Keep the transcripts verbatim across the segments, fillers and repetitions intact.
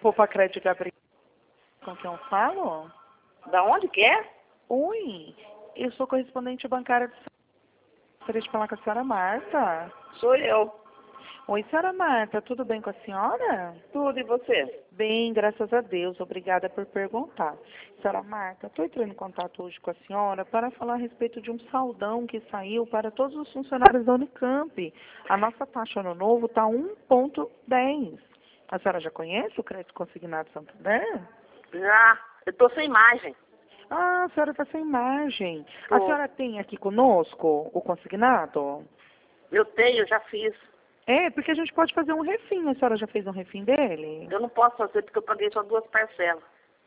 Poupa Crédito Gabriel, com quem eu falo? Da onde que é? Oi, eu sou correspondente bancária de São Paulo. Gostaria de falar com a senhora Marta. Sou eu. Oi, senhora Marta, tudo bem com a senhora? Tudo, e você? Bem, graças a Deus. Obrigada por perguntar. Senhora Marta, estou entrando em contato hoje com a senhora para falar a respeito de um saldão que saiu para todos os funcionários da Unicamp. A nossa taxa ano novo está um ponto dez. A senhora já conhece o crédito consignado Santander? Já. Eu tô sem imagem. Ah, a senhora está sem imagem. Tô. A senhora tem aqui conosco o consignado? Eu tenho, eu já fiz. É, porque a gente pode fazer um refim. A senhora já fez um refim dele? Eu não posso fazer porque eu paguei só duas parcelas.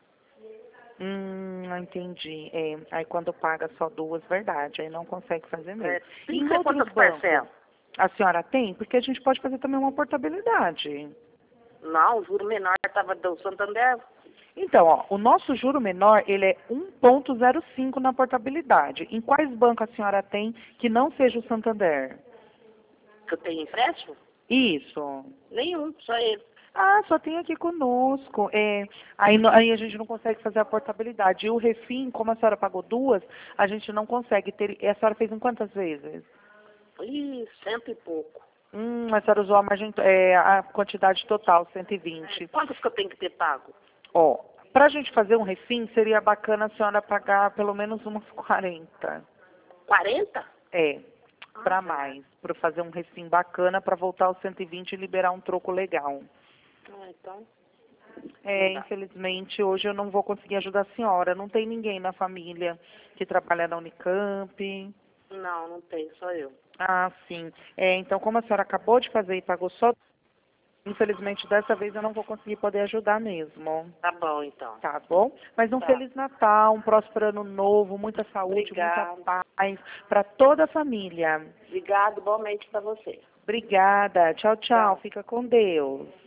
Hum, entendi. É, aí quando paga só duas, verdade, aí não consegue fazer mesmo. É, E tem em que ser outros quantas bancos, parcelas? a senhora tem? Porque a gente pode fazer também uma portabilidade. Não, o juro menor estava do Santander. Então, ó, o nosso juro menor, ele é um ponto zero cinco na portabilidade. Em quais bancos a senhora tem que não seja o Santander? Que eu tenho empréstimo? Isso. Nenhum, só ele. Ah, só tem aqui conosco. É, aí, no- aí a gente não consegue fazer a portabilidade. E o refim, como a senhora pagou duas, a gente não consegue ter. E a senhora fez em quantas vezes? Ih, cento e pouco. Hum, a senhora usou a margem, é, a quantidade total, cento e vinte. Quantos que eu tenho que ter pago? Ó, para a gente fazer um refim, seria bacana a senhora pagar pelo menos umas quarenta. quarenta? É, Ah, para tá. mais. Para fazer um refim bacana, para voltar aos cento e vinte e liberar um troco legal. Ah, então. É, Não dá. infelizmente, hoje eu não vou conseguir ajudar a senhora. Não tem ninguém na família que trabalha na Unicamp. Não, não tem, só eu. Ah, sim. É, então, como a senhora acabou de fazer e pagou só, infelizmente, dessa vez eu não vou conseguir poder ajudar mesmo. Tá bom, então. Tá bom? Mas um Tá. Feliz Natal, um próspero Ano Novo, muita saúde, Obrigada. muita paz para toda a família. Obrigado, igualmente para você. Obrigada. Tchau, tchau. Tchau. Fica com Deus.